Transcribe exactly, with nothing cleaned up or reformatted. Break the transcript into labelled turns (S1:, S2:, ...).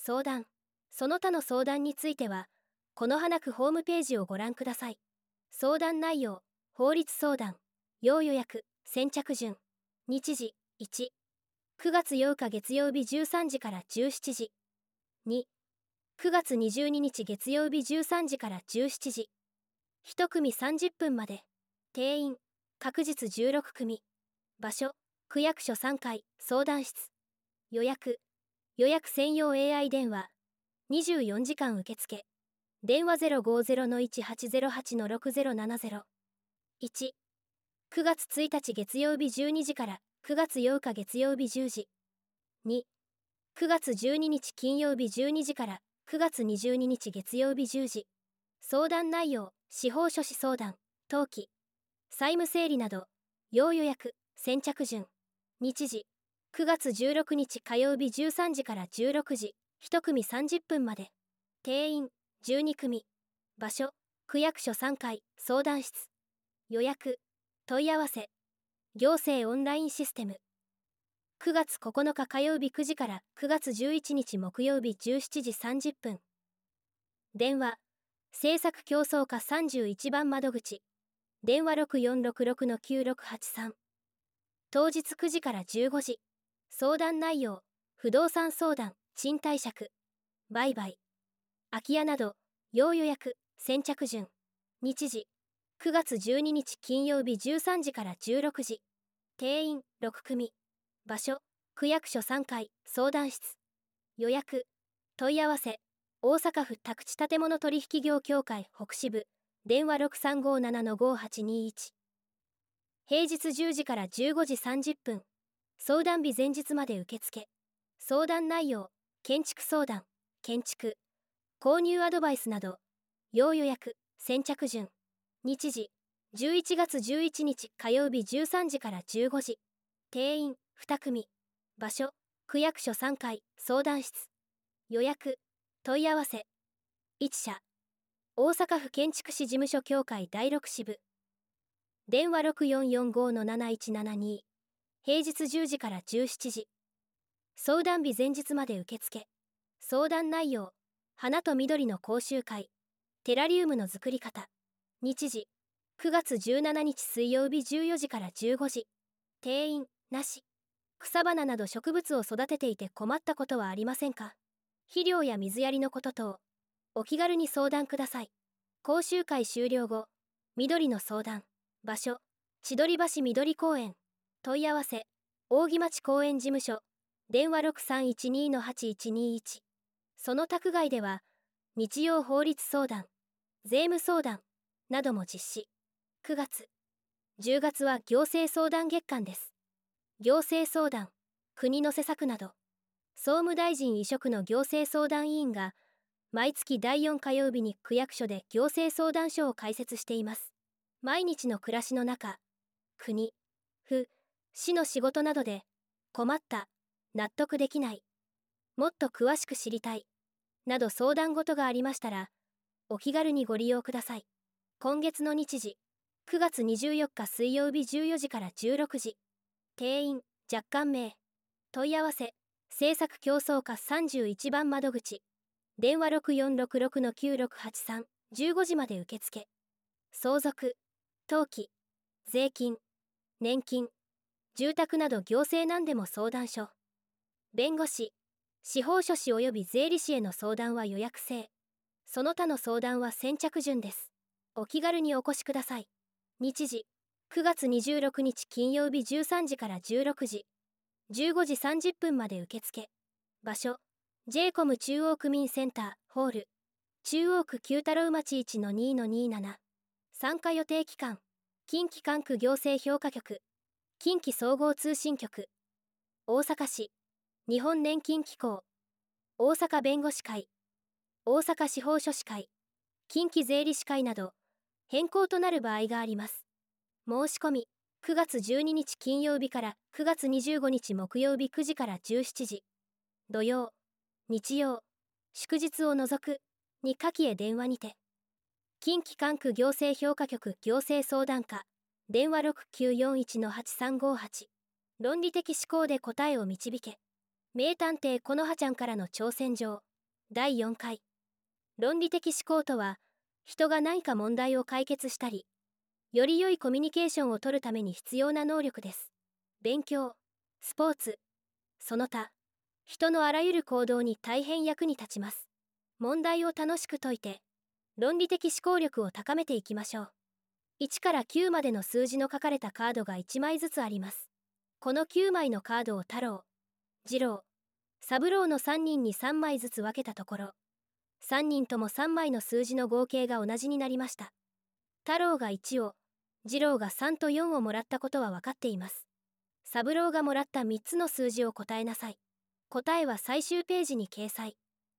S1: 相談、その他の相談については、この花区ホームページをご覧ください。相談内容、法律相談、要予約、先着順、日時、いち、くがつようか月曜日じゅうさんじからじゅうしちじ、に、くがつにじゅうににち月曜日じゅうさんじからじゅうしちじ、いち組さんじゅっぷんまで、定員、確実じゅうろく組、場所、区役所さんかい、相談室、予約、予約専用 エーアイ 電話、にじゅうよじかん受付、電話 ゼロごゼロのいちはちゼロはちのろくゼロななゼロ、いち、くがつついたち月曜日じゅうにじからくがつようか月曜日じゅうじ、に、くがつじゅうににち金曜日じゅうにじからくがつにじゅうににち月曜日じゅうじ、相談内容、司法書士相談、登記、債務整理など、要予約、先着順、日時、くがつじゅうろくにち火曜日じゅうさんじからじゅうろくじ、いち組さんじゅっぷんまで、定員、じゅうに組、場所、区役所さんかい、相談室、予約、問い合わせ、行政オンラインシステム。くがつここのか火曜日くじからくがつじゅういちにち木曜日じゅうしちじさんじゅっぷん。電話、政策競争課さんじゅういちばん窓口、電話ろくよんろくろくのきゅうろくはちさん。当日くじからじゅうごじ、相談内容、不動産相談、賃貸借、売買、空き家など、要予約、先着順、日時、くがつじゅうににち金曜日じゅうさんじからじゅうろくじ、定員ろく組、場所、区役所さんかい、相談室、予約、問い合わせ、大阪府宅地建物取引業協会北支部、電話ろくさんごななのごはちにいち。平日じゅうじからじゅうごじさんじゅっぷん、相談日前日まで受付。相談内容、建築相談、建築、購入アドバイスなど、要予約、先着順、日時、じゅういちがつじゅういちにち火曜日じゅうさんじからじゅうごじ、定員、に組、場所、区役所さんかい、相談室、予約、問い合わせ、いち社、大阪府建築士事務所協会だいろく支部、電話ろくよんよんごのなないちななに、平日じゅうじからじゅうしちじ、相談日前日まで受付。相談内容、花と緑の講習会、テラリウムの作り方、日時、くがつじゅうしちにち水曜日じゅうよじからじゅうごじ、定員、なし。草花など植物を育てていて困ったことはありませんか？肥料や水やりのこと等、お気軽に相談ください。講習会終了後、緑の相談、場所、千鳥橋緑公園、問い合わせ、扇町公園事務所、電話ろくさんいちにのはちいちにいち。その宅外では、日曜法律相談、税務相談なども実施。くがつ、じゅうがつは行政相談月間です。行政相談、国の施策など、総務大臣委嘱の行政相談委員が、毎月だいよん火曜日に区役所で行政相談所を開設しています。毎日の暮らしの中、国、府、市の仕事などで、困った、納得できない、もっと詳しく知りたい、など相談事がありましたら、お気軽にご利用ください。今月の日時、くがつにじゅうよっか水曜日じゅうよじからじゅうろくじ、定員、若干名、問い合わせ、政策競争課さんじゅういちばん窓口、電話ろくよんろくろくのきゅうろくはちさん、じゅうごじまで受付。相続、登記、税金、年金、住宅など行政難でも相談所。弁護士、司法書士及び税理士への相談は予約制。その他の相談は先着順です。お気軽にお越しください。日時、くがつにじゅうろくにち金曜日じゅうさんじからじゅうろくじ、じゅうごじさんじゅっぷんまで受付。場所、ジェイコム 中央区民センター、ホール、中央区九太郎町 いちのにのになな。参加予定期間、近畿管区行政評価局、近畿総合通信局、大阪市、日本年金機構、大阪弁護士会、大阪司法書士会、近畿税理士会など、変更となる場合があります。申し込み、くがつじゅうににち金曜日からくがつにじゅうごにち木曜日くじからじゅうしちじ、土曜、日曜、祝日を除く、に下記へ電話にて。近畿管区行政評価局行政相談課、電話ろくきゅうよんいちのはちさんごはち。論理的思考で答えを導け。名探偵このはちゃんからの挑戦状。 だいよんかい。論理的思考とは、人が何か問題を解決したり、より良いコミュニケーションを取るために必要な能力です。勉強、スポーツ、その他、人のあらゆる行動に大変役に立ちます。問題を楽しく解いて、論理的思考力を高めていきましょう。いちからきゅうまでの数字の書かれたカードがいちまいずつあります。このきゅうまいのカードを太郎、次郎、三郎のさんにんにさんまいずつ分けたところ、さんにんともさんまいの数字の合計が同じになりました。太郎がいちを、次郎がさんとよんをもらったことは分かっています。三郎がもらったみっつの数字を答えなさい。答えは最終ページに掲載。